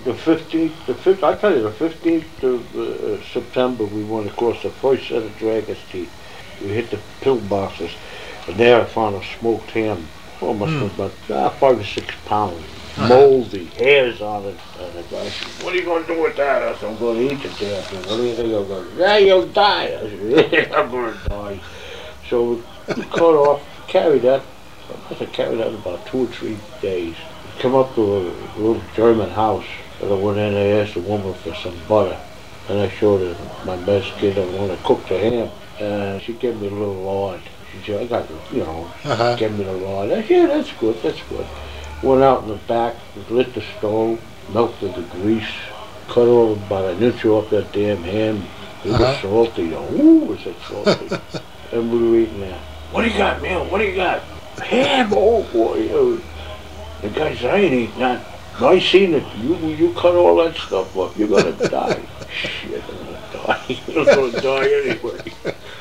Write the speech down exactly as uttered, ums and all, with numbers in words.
The fifteenth, the fifth, I tell you, the fifteenth of uh, September, we went across the first set of dragon's teeth. We hit the pillboxes, and there I found a smoked ham. Oh, must Mm. have been about ah, five or six pounds. Uh-huh. Moldy, hairs on it. And the guy said, "What are you going to do with that?" I said, "I'm going to eat it there." I said, "What do you think I'm going to do?" "Yeah, you'll die." I said, "Yeah, I'm going to die." So we cut off, carried that. I must have carried that about two or three days. Come up to a little German house. And I went in and I asked the woman for some butter. And I showed her my best kid and when I cooked the ham. And she gave me a little lard. She said, "I got, you know, Uh-huh. give me the lard." I said, "Yeah, that's good, that's good." Went out in the back, lit the stove, melted the grease, cut all about an inch off that damn ham. It was Uh-huh. salty. Ooh, was it salty. And we were eating that. "What do you got, man? What do you got?" "Ham, oh boy." Oh. The guy said, "I ain't eating that. I seen it. You you cut all that stuff up. You're gonna die." Shit, I'm gonna die. I'm gonna die anyway.